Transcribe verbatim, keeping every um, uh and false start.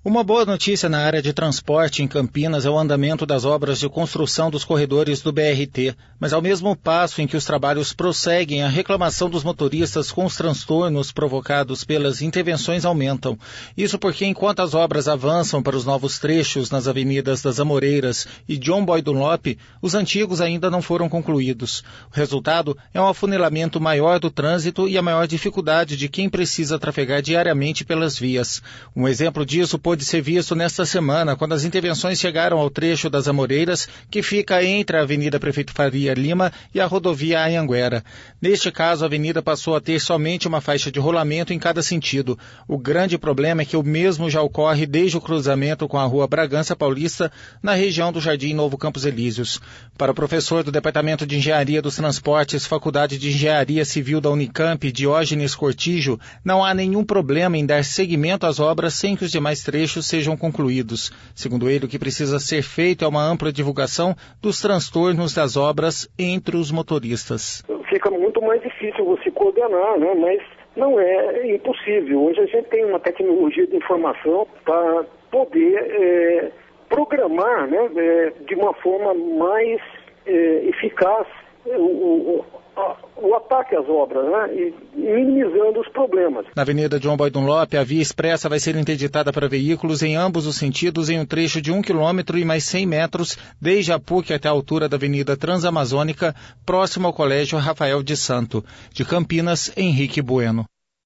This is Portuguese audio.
Uma boa notícia na área de transporte em Campinas é o andamento das obras de construção dos corredores do B R T, mas ao mesmo passo em que os trabalhos prosseguem, a reclamação dos motoristas com os transtornos provocados pelas intervenções aumentam. Isso porque enquanto as obras avançam para os novos trechos nas avenidas das Amoreiras e John Boy Dunlop, os antigos ainda não foram concluídos. O resultado é um afunilamento maior do trânsito e a maior dificuldade de quem precisa trafegar diariamente pelas vias. Um exemplo disso pode ser visto nesta semana, quando as intervenções chegaram ao trecho das Amoreiras, que fica entre a Avenida Prefeito Faria Lima e a rodovia Anhanguera. Neste caso, a avenida passou a ter somente uma faixa de rolamento em cada sentido. O grande problema é que o mesmo já ocorre desde o cruzamento com a rua Bragança Paulista, na região do Jardim Novo Campos Elíseos. Para o professor do Departamento de Engenharia dos Transportes, Faculdade de Engenharia Civil da Unicamp, Diógenes Cortijo, não há nenhum problema em dar seguimento às obras sem que os demais trechos sejam concluídos. Segundo ele, o que precisa ser feito é uma ampla divulgação dos transtornos das obras entre os motoristas. Fica muito mais difícil você coordenar, né? Mas não é impossível. Hoje a gente tem uma tecnologia de informação para poder é, programar, né, é, de uma forma mais é, eficaz o, o, a, o ataque às obras, né, e minimizando os problemas. Na Avenida John Boy Dunlop, a via expressa vai ser interditada para veículos em ambos os sentidos em um trecho de um quilômetro e mais cem metros, desde a P U C até a altura da Avenida Transamazônica, próximo ao Colégio Rafael de Santo. De Campinas, Henrique Bueno.